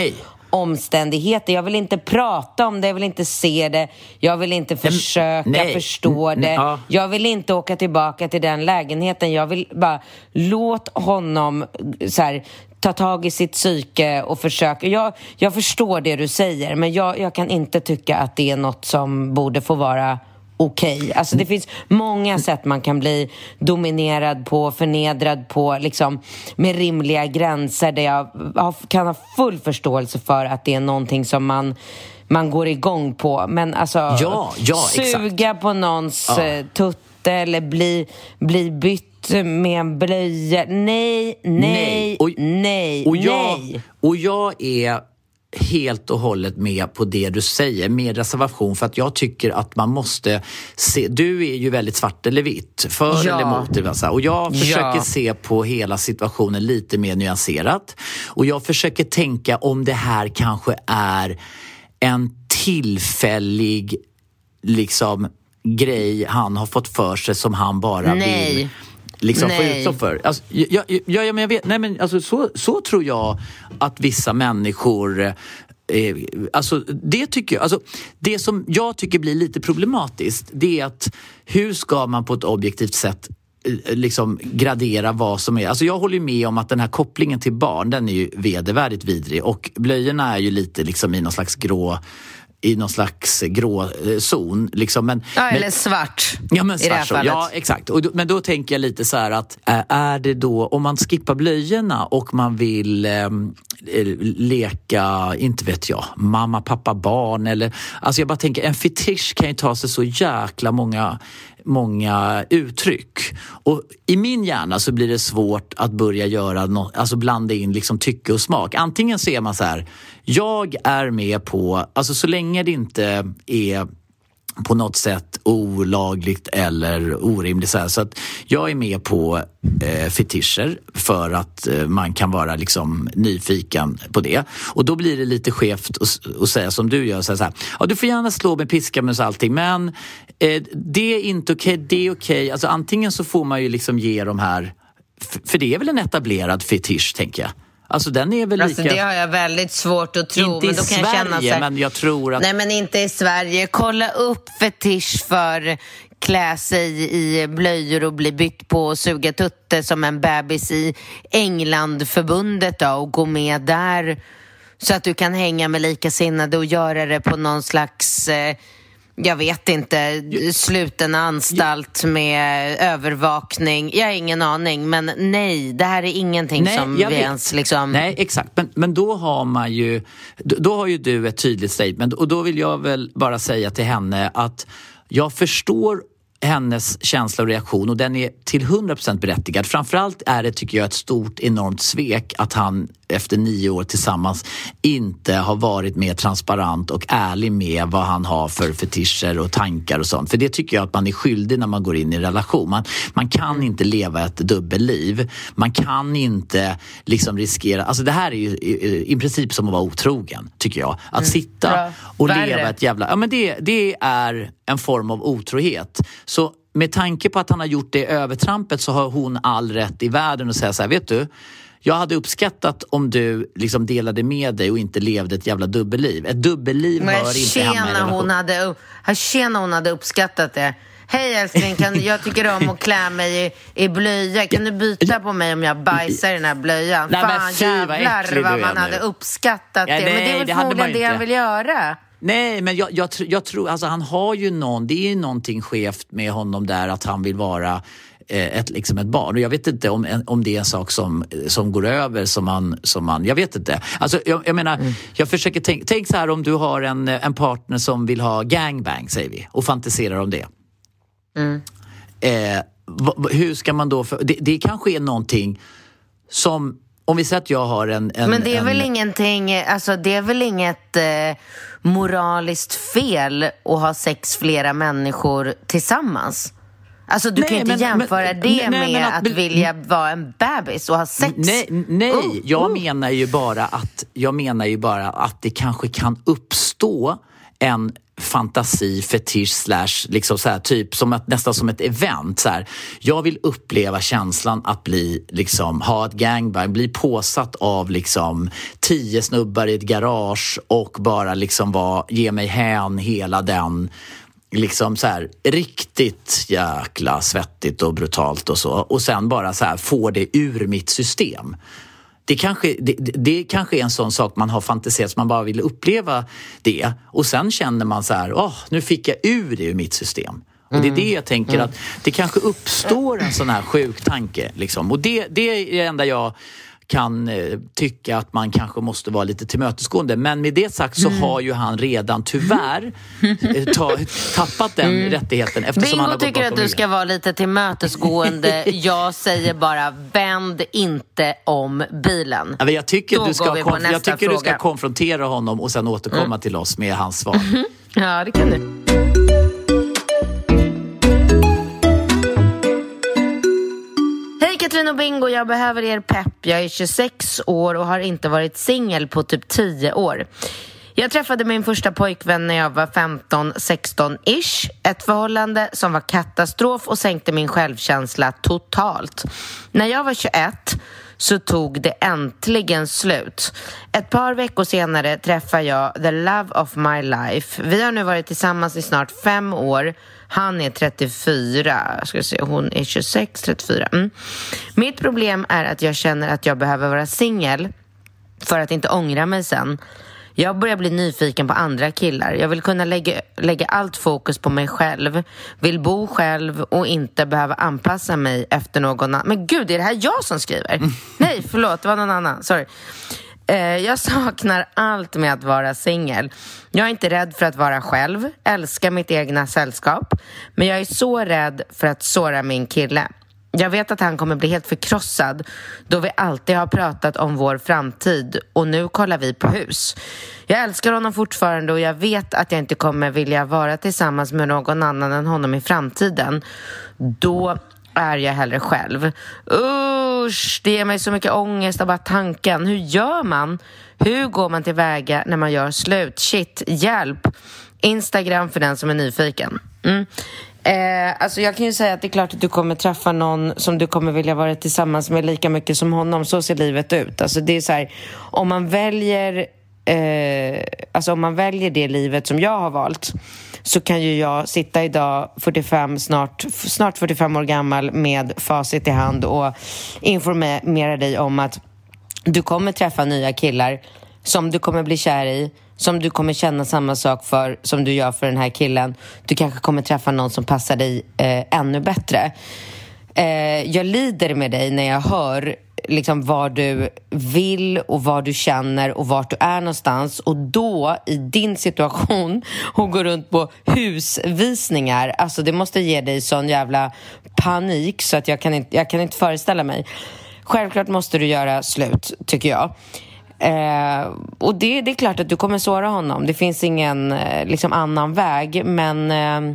omständigheter. Jag vill inte prata om det, jag vill inte se det, jag vill inte försöka förstå det. Ja. Jag vill inte åka tillbaka till den lägenheten. Jag vill bara låt honom så här, ta tag i sitt psyke och försöka. Jag förstår det du säger, men jag kan inte tycka att det är något som borde få vara okej. Alltså det finns många sätt man kan bli dominerad på, förnedrad på, liksom med rimliga gränser, där jag kan ha full förståelse för att det är någonting som man går igång på. Men alltså suga exakt. På någons tutte eller bli bytt med en blöja. Nej. Och jag är helt och hållet med på det du säger, med reservation, för att jag tycker att man måste se, du är ju väldigt svart eller vitt, för eller emot det, och jag försöker se på hela situationen lite mer nyanserat, och jag försöker tänka om det här kanske är en tillfällig liksom grej han har fått för sig som han bara vill liksom få utlopp för. Alltså, men jag vet, nej men alltså så tror jag att vissa människor alltså det tycker jag, alltså det som jag tycker blir lite problematiskt, det är att hur ska man på ett objektivt sätt liksom gradera vad som är, alltså jag håller med om att den här kopplingen till barn, den är ju vedervärdigt vidrig, och blöjorna är ju lite liksom i någon slags grå zon liksom, men eller svart. Ja, men svart, ja, exakt. Men då tänker jag lite så här att är det då, om man skippar blöjorna och man vill leka, inte vet jag, mamma, pappa, barn, eller alltså jag bara tänker, en fetisch kan ju ta sig så jäkla många uttryck, och i min hjärna så blir det svårt att börja göra alltså blanda in liksom tycke och smak. Antingen ser man så här, jag är med på, alltså så länge det inte är på något sätt olagligt eller orimligt så att jag är med på fetischer för att man kan vara liksom nyfiken på det, och då blir det lite skevt att säga som du gör, så här, ja, du får gärna slå med piska med allting, men det är inte okej, det är okej. Alltså antingen så får man ju liksom ge de här, för det är väl en etablerad fetisch, tänker jag. Alltså den är väl lika... det har jag väldigt svårt att tro. Inte men då i kan Sverige, jag känna så här... men jag tror att... Nej, men inte i Sverige. Kolla upp fetisch för klä sig i blöjor och bli bytt på och suga tutte som en bebis i Englandförbundet då, och gå med där så att du kan hänga med likasinnade och göra det på någon slags... jag vet inte, sluten anstalt med övervakning. Jag har ingen aning, men nej, det här är ingenting som vi ens liksom... Nej, exakt. Men då har man ju, då har ju du ett tydligt statement, och då vill jag väl bara säga till henne att jag förstår hennes känsla och reaktion, och den är till 100% berättigad. Framförallt är det, tycker jag, ett stort, enormt svek att han efter 9 år tillsammans inte har varit mer transparent och ärlig med vad han har för fetischer och tankar och sånt. För det tycker jag att man är skyldig när man går in i en relation. Man kan inte leva ett dubbelliv. Man kan inte liksom riskera... Alltså det här är ju i princip som att vara otrogen, tycker jag. Att sitta och leva ett jävla... Ja, men det är en form av otrohet. Så med tanke på att han har gjort det övertrampet, så har hon all rätt i världen att säga så här, vet du, jag hade uppskattat om du liksom delade med dig och inte levde ett jävla dubbelliv. Ett dubbelliv hör inte hemma i en relation. Hon hade uppskattat det. Hej älskling, jag tycker om att klä mig i blöja. Kan du byta på mig om jag bajsar i den här blöjan? Nej, fan jävlar vad man hade uppskattat det. Men det är väl förmodligen det han vill göra. Nej, men jag tror, alltså han har ju det är ju någonting skevt med honom där, att han vill vara ett barn. Och jag vet inte om det är en sak som går över som man jag vet inte. Alltså jag menar, jag försöker tänk så här, om du har en partner som vill ha gangbang, säger vi, och fantiserar om det. Hur ska man då det kanske är någonting som, om vi säger att jag har men det är väl ingenting, alltså det är väl inget moraliskt fel att ha sex flera människor tillsammans. Alltså du kan inte jämföra det med att vilja vara en bebis och ha sex. Nej, jag menar ju bara att det kanske kan uppstå en fantasi, fetisch / liksom så här, typ som att, nästan som ett event så här. Jag vill uppleva känslan att bli liksom, ha ett gangbang, bli påsatt av liksom 10 snubbar i ett garage och bara liksom ge mig hän hela den liksom så här riktigt jäkla svettigt och brutalt och så, och sen bara så här få det ur mitt system. Det kanske är en sån sak man har fantiserat, man bara vill uppleva det, och sen känner man så här, nu fick jag ur det ur mitt system. Och det är det jag tänker, att det kanske uppstår en sån här sjuk tanke liksom. Och det är det enda jag kan tycka, att man kanske måste vara lite tillmötesgående. Men med det sagt så har ju han redan tyvärr tappat den rättigheten. Bingo tycker att du ska vara lite tillmötesgående. Jag säger bara, vänd inte om bilen. Ja, jag tycker du ska konfrontera honom och sen återkomma till oss med hans svar. Ja, det kan du. Katrin och Bingo, jag behöver er pepp. Jag är 26 år och har inte varit singel på typ 10 år. Jag träffade min första pojkvän när jag var 15-16-ish. Ett förhållande som var katastrof och sänkte min självkänsla totalt. När jag var 21 så tog det äntligen slut. Ett par veckor senare träffade jag the love of my life. Vi har nu varit tillsammans i snart 5 år. Han är 34, hon är 26, 34. Mitt problem är att jag känner att jag behöver vara singel för att inte ångra mig sen. Jag börjar bli nyfiken på andra killar. Jag vill kunna lägga allt fokus på mig själv. Vill bo själv och inte behöva anpassa mig efter någon annan. Men gud, är det här jag som skriver? Nej, förlåt, det var någon annan. Sorry. Jag saknar allt med att vara singel. Jag är inte rädd för att vara själv. Älskar mitt egna sällskap. Men jag är så rädd för att såra min kille. Jag vet att han kommer bli helt förkrossad då vi alltid har pratat om vår framtid och nu kollar vi på hus. Jag älskar honom fortfarande och jag vet att jag inte kommer vilja vara tillsammans med någon annan än honom i framtiden. Då är jag hellre själv. Usch, det ger mig så mycket ångest av bara tanken. Hur gör man? Hur går man tillväga när man gör slut? Shit, hjälp. Instagram för den som är nyfiken. Alltså jag kan ju säga att det är klart att du kommer träffa någon som du kommer vilja vara tillsammans med lika mycket som honom. Så ser livet ut. Alltså det är så här, om man väljer det livet som jag har valt, så kan ju jag sitta idag 45, snart 45 år gammal med facit i hand och informera dig om att du kommer träffa nya killar som du kommer bli kär i, som du kommer känna samma sak för som du gör för den här killen. Du kanske kommer träffa någon som passar dig ännu bättre. Jag lider med dig när jag hör liksom vad du vill och vad du känner och vart du är någonstans, och då i din situation och gå runt på husvisningar, alltså det måste ge dig sån jävla panik så att jag kan inte föreställa mig. Självklart måste du göra slut, tycker jag. Och det är klart att du kommer såra honom. Det finns ingen liksom annan väg, men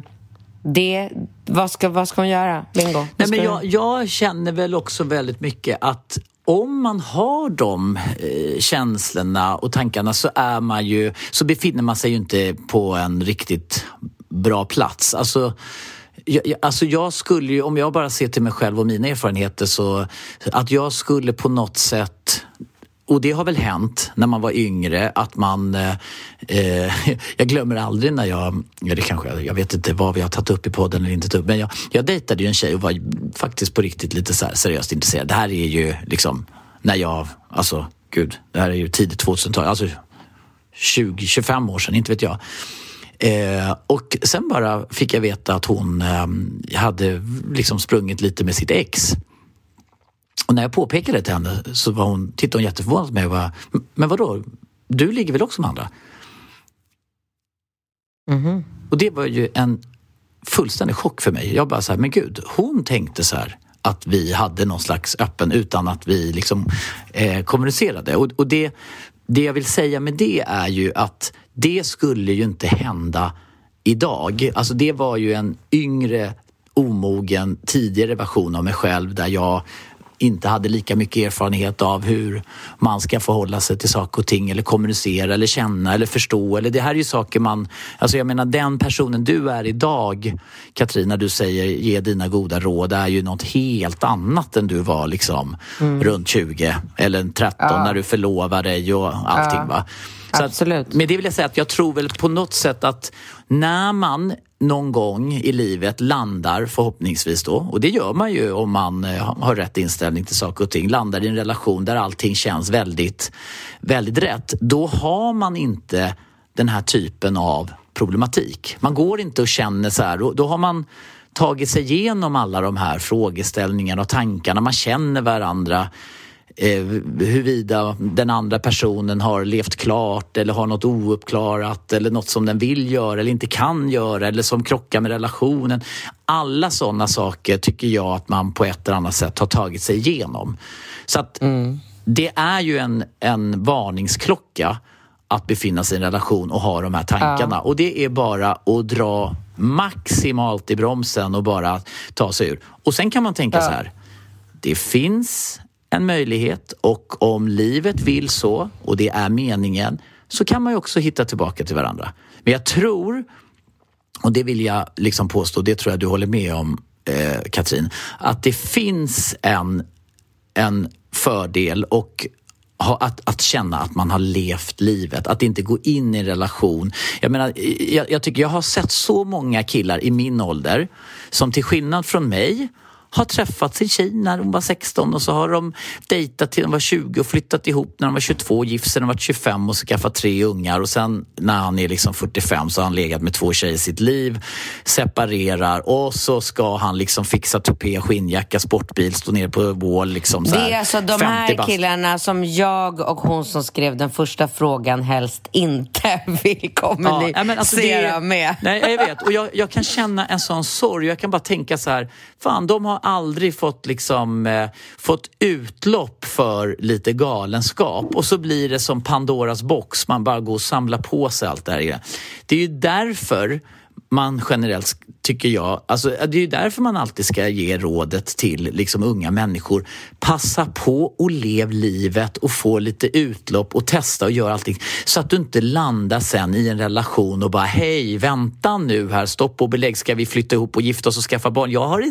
vad ska hon göra, Bingo? Nej, men jag känner väl också väldigt mycket att om man har de känslorna och tankarna så befinner man sig ju inte på en riktigt bra plats. Alltså jag skulle ju, om jag bara ser till mig själv och mina erfarenheter, så att jag skulle på något sätt, och det har väl hänt när man var yngre, att man jag glömmer aldrig när jag vet inte vad vi har tagit upp i podden eller inte tagit upp, men jag dejtade ju en tjej och var faktiskt på riktigt lite så här seriöst intresserad. Det här är ju liksom det här är ju tidigt 2000-tal, alltså 20-25 år sedan, inte vet jag. Och sen bara fick jag veta att hon hade liksom sprungit lite med sitt ex. Och när jag påpekade det till henne så tittade hon jätteförvånad på mig och bara, men vadå? Du ligger väl också med andra? Mm-hmm. Och det var ju en fullständig chock för mig. Jag bara så här, men gud, hon tänkte så här att vi hade någon slags öppen utan att vi liksom kommunicerade. Och det jag vill säga med det är ju att det skulle ju inte hända idag. Alltså det var ju en yngre, omogen, tidigare version av mig själv där jag inte hade lika mycket erfarenhet av hur man ska förhålla sig till saker och ting eller kommunicera eller känna eller förstå. Eller det här är ju saker man... Alltså jag menar, den personen du är idag, Katrina, du säger ge dina goda råd, är ju något helt annat än du var liksom runt 20 eller 13 när du förlovar dig och allting, va? Så absolut. Men det vill jag säga att jag tror väl på något sätt att när man någon gång i livet landar, förhoppningsvis då, och det gör man ju om man har rätt inställning till saker och ting, landar i en relation där allting känns väldigt, väldigt rätt, då har man inte den här typen av problematik. Man går inte och känner så här, då har man tagit sig igenom alla de här frågeställningarna och tankarna, man känner varandra, huruvida den andra personen har levt klart eller har något ouppklarat eller något som den vill göra eller inte kan göra eller som krockar med relationen. Alla sådana saker tycker jag att man på ett eller annat sätt har tagit sig igenom. Så att det är ju en varningsklocka att befinna sig i en relation och ha de här tankarna. Och det är bara att dra maximalt i bromsen och bara ta sig ur. Och sen kan man tänka så här, det finns en möjlighet, och om livet vill så och det är meningen, så kan man ju också hitta tillbaka till varandra. Men jag tror, och det vill jag liksom påstå, det tror jag du håller med om, Katrin, att det finns en fördel och att känna att man har levt livet, att inte gå in i en relation. Jag menar, jag tycker jag har sett så många killar i min ålder som till skillnad från mig har träffat sin tjej när de var 16 och så har de dejtat till de var 20 och flyttat ihop när de var 22, gift sig när de var 25 och skaffat 3 ungar, och sen när han är liksom 45 så har han legat med 2 tjejer i sitt liv, separerar, och så ska han liksom fixa tupé, skinnjacka, sportbil, stå ner på wall liksom så här. Det är alltså de här killarna som jag och hon som skrev den första frågan helst inte vill kommunicera med. Nej, jag vet. Och jag kan känna en sån sorg. Jag kan bara tänka så här, fan, de har aldrig fått fått utlopp för lite galenskap, och så blir det som Pandoras box, man bara går och samlar på sig allt det här. Det är ju därför man generellt, tycker jag, alltså det är ju därför man alltid ska ge rådet till liksom unga människor, passa på och lev livet och få lite utlopp och testa och göra allting, så att du inte landar sen i en relation och bara hej, vänta nu här, stopp och belägg, ska vi flytta ihop och gifta oss och skaffa barn? Jag har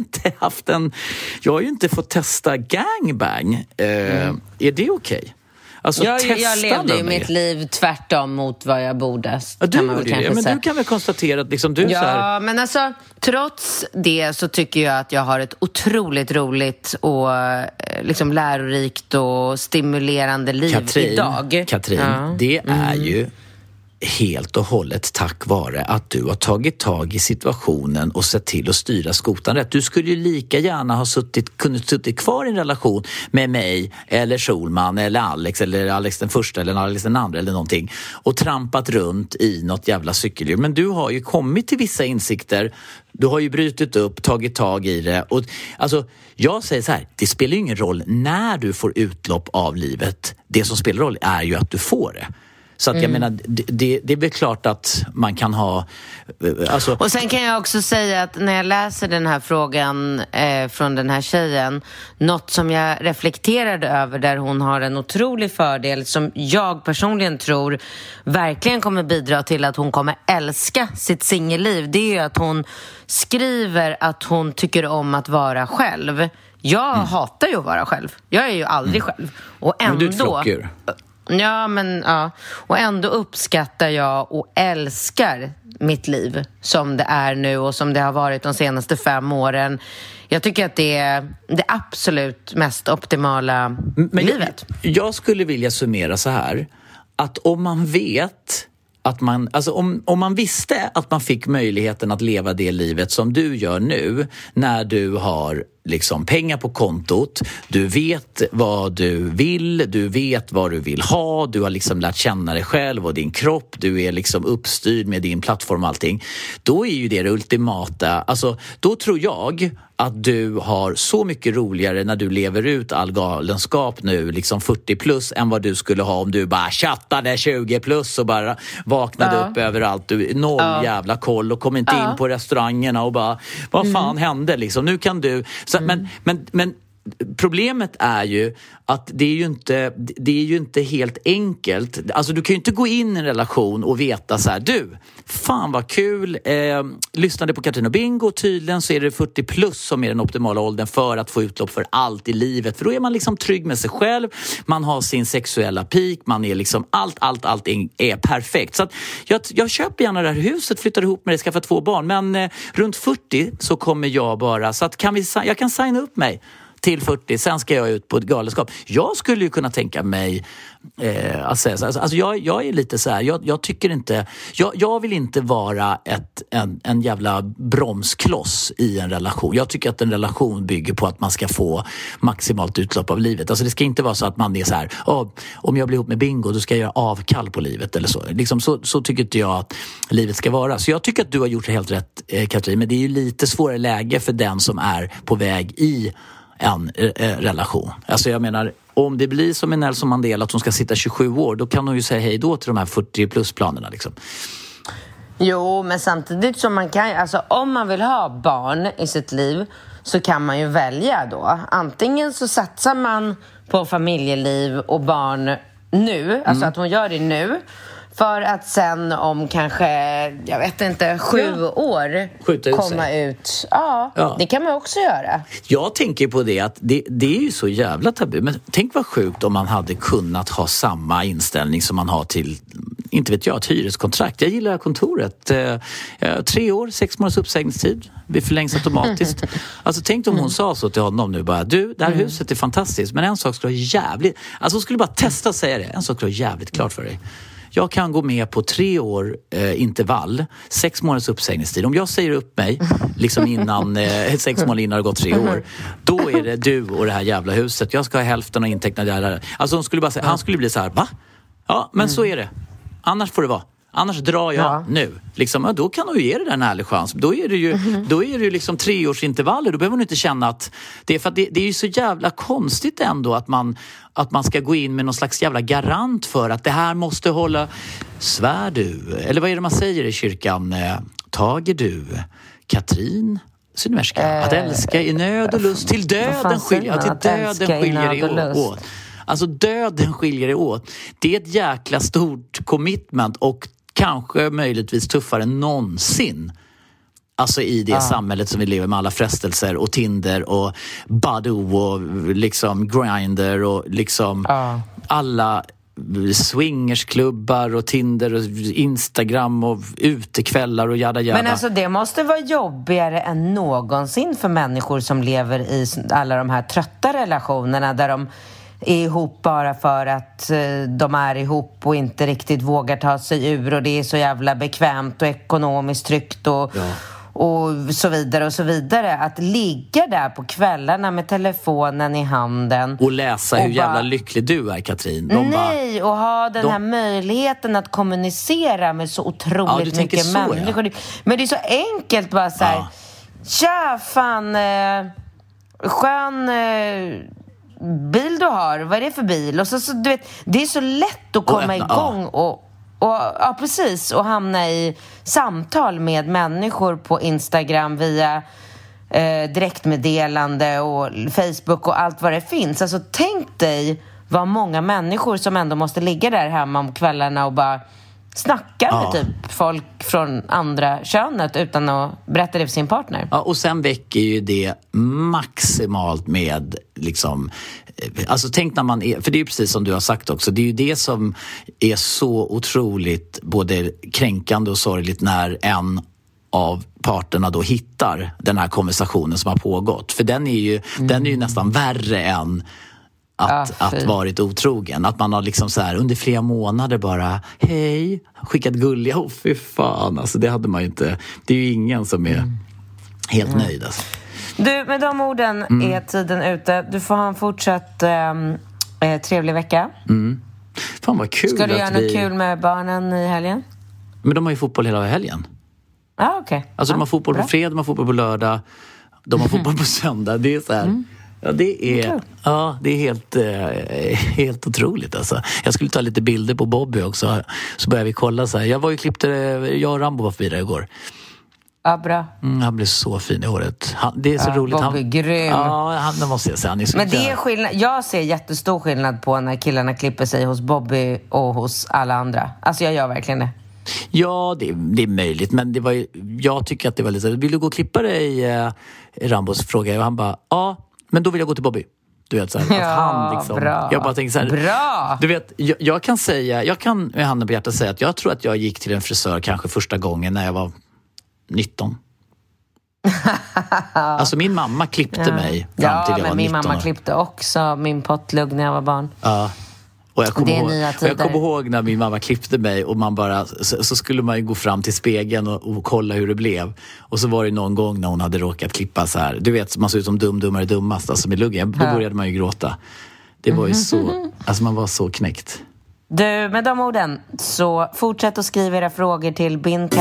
ju inte fått testa gangbang. Är det okej? Alltså, jag levde ju mitt liv tvärtom mot vad jag borde. Ja, du gjorde det. Men du kan väl konstatera att liksom du så här... Ja, men alltså trots det så tycker jag att jag har ett otroligt roligt och liksom lärorikt och stimulerande liv idag. Katrin, det är ju helt och hållet tack vare att du har tagit tag i situationen och sett till att styra skotan rätt. Du skulle ju lika gärna ha kunnat suttit kvar i en relation med mig eller Schulman eller Alex den första eller Alex den andra eller någonting och trampat runt i något jävla cykelhjul. Men du har ju kommit till vissa insikter. Du har ju brutit upp, tagit tag i det. Och, alltså, jag säger så här, det spelar ju ingen roll när du får utlopp av livet. Det som spelar roll är ju att du får det. Så att jag menar, det är väl klart att man kan ha... Alltså... Och sen kan jag också säga att när jag läser den här frågan från den här tjejen, något som jag reflekterade över där hon har en otrolig fördel som jag personligen tror verkligen kommer bidra till att hon kommer älska sitt singelliv, det är ju att hon skriver att hon tycker om att vara själv. Jag hatar ju att vara själv. Jag är ju aldrig själv. Och ändå... Men du är ett flockdjur. Ja. Och ändå uppskattar jag och älskar mitt liv som det är nu och som det har varit de senaste 5 åren. Jag tycker att det är det absolut mest optimala livet. Jag skulle vilja summera så här, att om man vet att man, alltså om man visste att man fick möjligheten att leva det livet som du gör nu, när du har liksom pengar på kontot, du vet vad du vet vad du vill ha, du har liksom lärt känna dig själv och din kropp, du är liksom uppstyrd med din plattform och allting, då är ju det ultimata, alltså då tror jag att du har så mycket roligare när du lever ut all galenskap nu, liksom 40 plus, än vad du skulle ha om du bara chattade 20 plus och bara vaknade upp överallt, du noll jävla koll och kom inte in på restaurangerna och bara, vad fan hände liksom, nu kan du så, men problemet är ju att det är ju inte helt enkelt. Alltså du kan ju inte gå in i en relation och veta så här: du, fan vad kul, lyssnade på Katrin och Bingo, tydligen så är det 40 plus som är den optimala åldern för att få utlopp för allt i livet. För då är man liksom trygg med sig själv, man har sin sexuella peak, man är liksom allt är perfekt. Så att jag köper gärna det här huset, flyttar ihop med det, skaffar 2 barn, men runt 40 så kommer jag bara, så att jag kan signa upp mig till 40, sen ska jag ut på ett galenskap. Jag skulle ju kunna tänka mig att säga så här, alltså jag är lite så här, jag tycker inte, jag vill inte vara en jävla bromskloss i en relation. Jag tycker att en relation bygger på att man ska få maximalt utlopp av livet. Alltså det ska inte vara så att man är så här, om jag blir ihop med Bingo då ska jag göra avkall på livet eller så. Liksom så tycker inte jag att livet ska vara. Så jag tycker att du har gjort helt rätt, Katrin, men det är ju lite svårare läge för den som är på väg i en relation. Alltså jag menar, om det blir som en Nelson Mandela att hon ska sitta 27 år, då kan hon ju säga hej då till de här 40 plus-planerna liksom. Jo, men samtidigt som man kan, alltså om man vill ha barn i sitt liv så kan man ju välja då. Antingen så satsar man på familjeliv och barn nu, alltså att hon gör det nu, för att sen om kanske, jag vet inte, 7 år komma ut. Ja, det kan man också göra. Jag tänker på det att det är ju så jävla tabu. Men tänk vad sjukt om man hade kunnat ha samma inställning som man har till, inte vet jag, ett hyreskontrakt. Jag gillar kontoret. 3 år, 6 månaders uppsägningstid. Vi förlängs automatiskt. Alltså tänk om hon sa så till honom nu bara: du, det här huset är fantastiskt, men en sak skulle vara jävligt, alltså hon skulle bara testa att säga det. En sak skulle vara jävligt klart för dig. Jag kan gå med på 3 år intervall, 6 månaders uppsägningstid. Om jag säger upp mig liksom innan 6 månader innan det gått 3 år, då är det du och det här jävla huset. Jag ska ha hälften av intäkterna där. Alltså hon skulle bara säga, han skulle bli så här: va? Ja, men så är det. Annars får det vara. Annars drar jag nu. Liksom, då kan hon ju ge det där en ärlig chans. Då är det ju liksom 3-årsintervaller. Då behöver hon inte känna att det är, för att det är ju så jävla konstigt ändå att man ska gå in med någon slags jävla garant för att det här måste hålla. Svär du? Eller vad är det man säger i kyrkan? Tager du? Katrin Zyniewska, att älska i nöd och lust till döden skiljer er åt. Alltså döden skiljer er åt. Det är ett jäkla stort commitment och kanske möjligtvis tuffare än någonsin. Alltså i det samhället som vi lever med, alla frestelser och Tinder och Badoo och liksom Grindr och liksom alla swingersklubbar och Tinder och Instagram och utekvällar och jada. Men alltså det måste vara jobbigare än någonsin för människor som lever i alla de här trötta relationerna där de är ihop bara för att de är ihop och inte riktigt vågar ta sig ur, och det är så jävla bekvämt och ekonomiskt tryggt och så vidare och så vidare. Att ligga där på kvällarna med telefonen i handen och läsa hur jävla lycklig du är, Katrin. Och ha den här möjligheten att kommunicera med så otroligt mycket människor. Men det är så enkelt bara så här: tja, fan, skön bil du har, vad är det för bil? Och så du vet, det är så lätt att komma igång och precis, och hamna i samtal med människor på Instagram via direktmeddelande och Facebook och allt vad det finns. Alltså tänk dig vad många människor som ändå måste ligga där hemma om kvällarna och bara snacka med typ folk från andra könet utan att berätta det för sin partner. Ja, och sen väcker ju det maximalt med liksom, alltså tänk när man är, för det är ju precis som du har sagt också, det är ju det som är så otroligt både kränkande och sorgligt när en av parterna då hittar den här konversationen som har pågått. För den är ju nästan värre än att varit otrogen. Att man har liksom så här under flera månader bara hej, skickat gulliga, fy fan, alltså det hade man ju inte. Det är ju ingen som är helt nöjd alltså. Du, med de orden är tiden ute. Du får ha en fortsatt trevlig vecka. Fan vad kul. Ska du göra något kul med barnen i helgen? Men de har ju fotboll hela helgen. Okej. Alltså de har fotboll på fredag, de har fotboll på lördag, de har fotboll på söndag. Det är så här. Ja, det är helt otroligt alltså. Jag skulle ta lite bilder på Bobby också. Så började vi kolla så här. Jag och Rambo var vidare igår. Ja, bra. Han blev så fin i håret. Det är så roligt. Bobby, grym. Ja, han måste jag säga. Han är så Men det är skillnad. Jag ser jättestor skillnad på när killarna klipper sig hos Bobby och hos alla andra. Alltså jag gör verkligen det. Ja, det är möjligt. Men det var, jag tycker att det var lite... Vill du gå och klippa dig? Rambos fråga. Och han bara, ja, men då vill jag gå till Bobby. Du vet så här, att han liksom... Bra. Jag bara tänker så här... Bra! Du vet, jag kan med handen på hjärtat säga att jag tror att jag gick till en frisör kanske första gången när jag var 19. Alltså min mamma klippte mig fram till jag var 19. Ja, men min mamma klippte också min pottlugg när jag var barn. Ja. Och jag kommer ihåg när min mamma klippte mig och man bara, så skulle man ju gå fram till spegeln och kolla hur det blev. Och så var det någon gång när hon hade råkat klippa så här. Du vet, man såg ut som dummare dummast, alltså med luggen. Då började man ju gråta. Det var ju så, alltså man var så knäckt. Du, med de orden så fortsätt att skriva era frågor till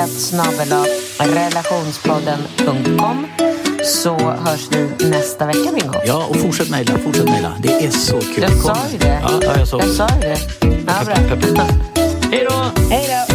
bindkatt@relationspodden.com, så hörs vi nästa vecka, Bingo. Ja, och fortsätt mejla. Det är så kul. Jag sa ju det. Ja, jag sa ju det. Ja, bra. Hej då! Hej då!